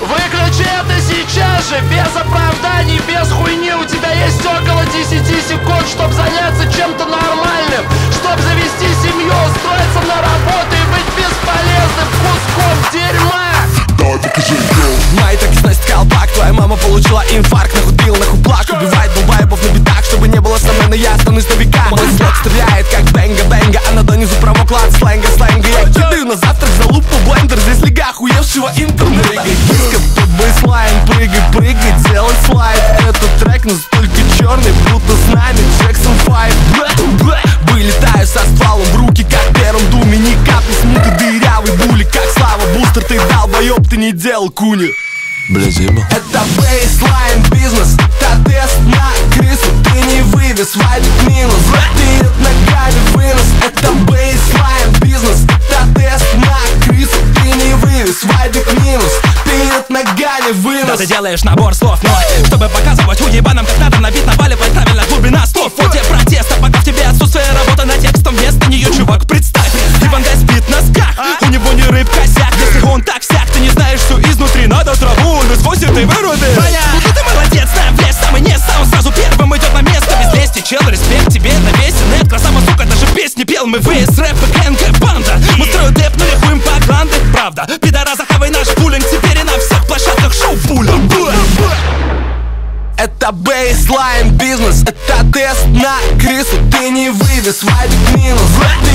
Выключи это сейчас же, без оправданий, без хуйни. У тебя есть около 10 секунд, чтобы заняться чем-то нормальным, чтобы завести семью, устроиться на работу и быть бесполезным куском дерьма. Май так и сносит колпак, твоя мама получила инфаркт, нахуй пил, нахуй плак. Убивает долбоебов на битах, чтобы не было сомнений, я останусь на века. Мой слог стреляет как бенга-бенга, а на донизу промокла от сленга. Я кидаю на завтрак залупу блендер, здесь лига охуевшего интернета. Диско под бейслайн, прыгай, делай слайд. Этот трек настолько черный, будто с нами Джексон 5. Вылетаю со стволом в руки, как в первом думе. Ни капли смуты, дырявый булик, как Слава Бустер. Ты долбоеб, ты не делал куни. Бля, заебал. Это бейслайн бизнес, это тест на крысу. Ты не вывез, вадик минус, перед ногами вынос. Это бейслайн бизнес, это тест на крысу. Ты не вывез, вадик минус, перед ногами вынос. Да ты делаешь набор слов, но чтобы показывать уебанам, как надо на бит наваливать правильно глубина слов. Вот тебе протест, а пока в тебе отсутствие работы над текстом, вместо нее, чувак, представь, Ивангай спит на сках, у него не рыб косяк. Если он так сяк, ты не знаешь, что изнутри надо траву насквозь и выруби. Понятно, ты молодец, нам влез, самый не сам сразу первым идет на место. Без лести, чел, респект тебе на весь нет. Красава, сука, даже песни пел, мы ВС, рэп и ГНГ банда. Мы строим деп, но хуем по гранды, правда. Пидораса, хавай наш пулинг, теперь и на всех площадках шоу пуля. Это бейслайн бизнес, это тест на крысу. Ты не вывез, вадик минус.